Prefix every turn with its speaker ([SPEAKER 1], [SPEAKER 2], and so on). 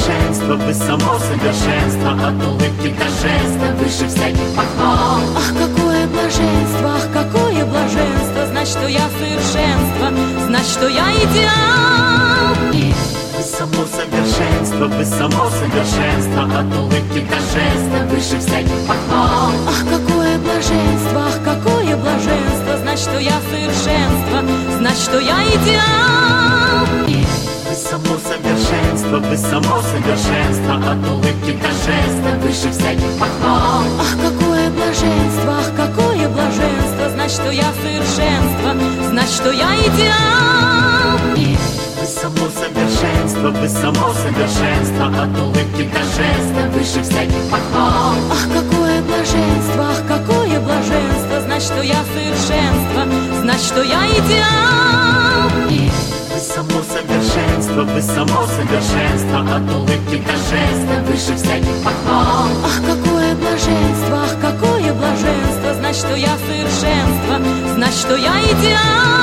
[SPEAKER 1] совершенство, вы само совершенство, от улыбки до жеста, выше всяких похвал.
[SPEAKER 2] Ах, какое блаженство, ах, какое блаженство, знать, что я совершенство, знать, что я идеал.
[SPEAKER 1] Вы само совершенство, вы само совершенство, от улыбки до жеста, выше всяких похвал.
[SPEAKER 2] Ах, какое блаженство, ах, какое блаженство, знать, что я совершенство, знать, что я идеал.
[SPEAKER 1] Вы само совершенство, вы само совершенство, от улыбки до жеста, выше всяких похвал.
[SPEAKER 2] Ах, какое блаженство, ах, какое блаженство, знать, что я совершенство, знать, что я идеал.
[SPEAKER 1] Вы само совершенство, вы само совершенство, от улыбки до жеста, выше всяких похвал.
[SPEAKER 2] Ах, какое блаженство, ах, какое блаженство, знать, что я совершенство, знать, что я идеал.
[SPEAKER 1] Вы само совершенство, вы само совершенство, от улыбки до жеста, выше всяких похвал.
[SPEAKER 2] Ах, какое блаженство, ах, какое блаженство, знать, что я совершенство, знать, что я идеал.